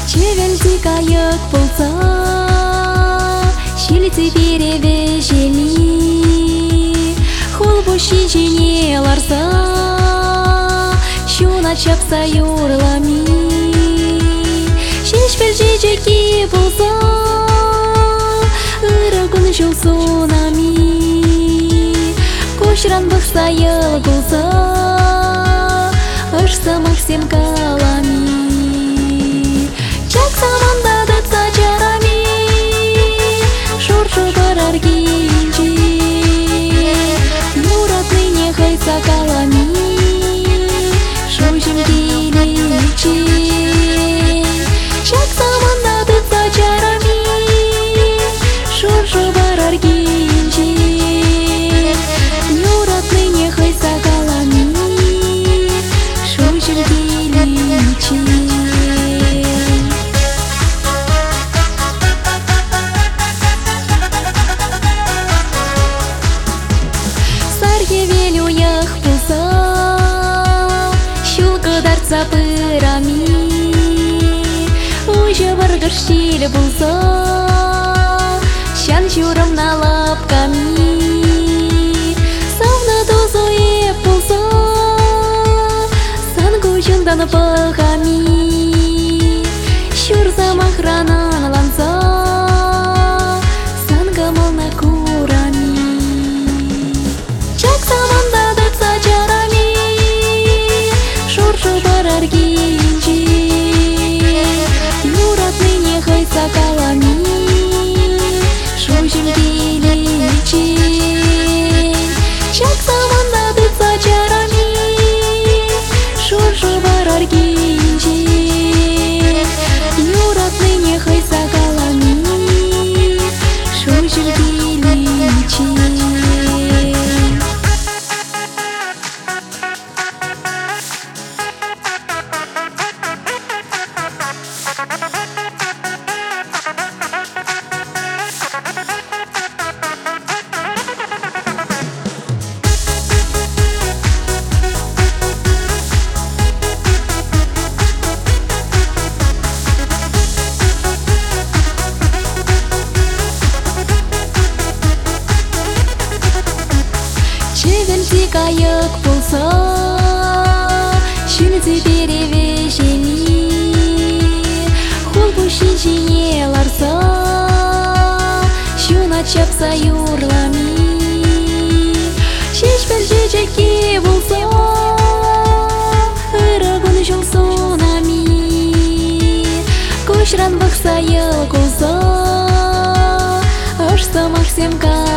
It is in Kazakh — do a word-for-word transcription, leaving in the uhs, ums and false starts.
Чевелді кайық болса, шилці перевежели. Холбу шичине ларса, шуна чапса юрлами. Шешпел жежеки болса, ырыгын жол сонами. Кошран бұқса ел болса, ұшса максим калами. Чак саманда дытса жарами, шоршу барар кейінче. Юратны не хайса калами, шожим кейлече. Чак саманда дытса жарами, шоршу барар кейінче. Юратны не хайса калами, шожим кейлече. Пырами уже варгашили булса, шан чурам на лапками. Савна дозуе булса, сан кучундан пахами. Шур замахрана ланса, сан гамал на курами. Чак саманда дытса жарами, шоршу барар кейінче. Юратны не хайса калами, шожим кейлече. Чак саманда дытса жарами, шоршу барар кейінче. Юратны не хайса калами, шожим кейлече. Чевелді кайық болса, шилці перевежели. Холбу шичине ларса, шуна чапса юрлами. Шешпел жежеки болса, ырыгын жол сонами. Кошран бұқса ел қолса, ұшса максим калами.